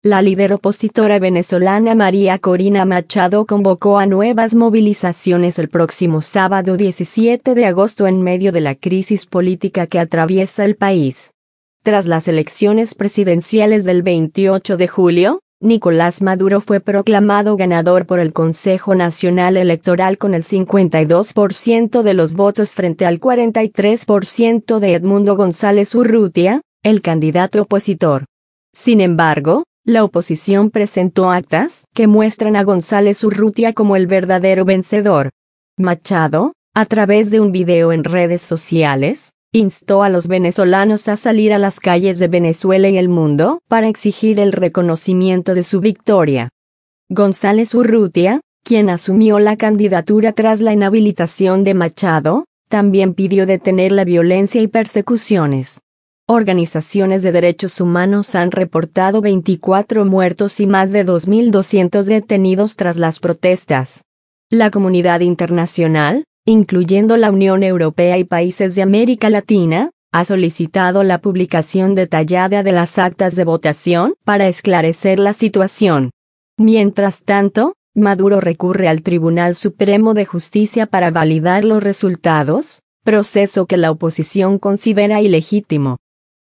La líder opositora venezolana María Corina Machado convocó a nuevas movilizaciones el próximo sábado 17 de agosto en medio de la crisis política que atraviesa el país. Tras las elecciones presidenciales del 28 de julio, Nicolás Maduro fue proclamado ganador por el Consejo Nacional Electoral con el 52% de los votos frente al 43% de Edmundo González Urrutia, el candidato opositor. Sin embargo, la oposición presentó actas que muestran a González Urrutia como el verdadero vencedor. Machado, a través de un video en redes sociales, instó a los venezolanos a salir a las calles de Venezuela y el mundo para exigir el reconocimiento de su victoria. González Urrutia, quien asumió la candidatura tras la inhabilitación de Machado, también pidió detener la violencia y persecuciones. Organizaciones de derechos humanos han reportado 24 muertos y más de 2.200 detenidos tras las protestas. La comunidad internacional, incluyendo la Unión Europea y países de América Latina, ha solicitado la publicación detallada de las actas de votación para esclarecer la situación. Mientras tanto, Maduro recurre al Tribunal Supremo de Justicia para validar los resultados, proceso que la oposición considera ilegítimo.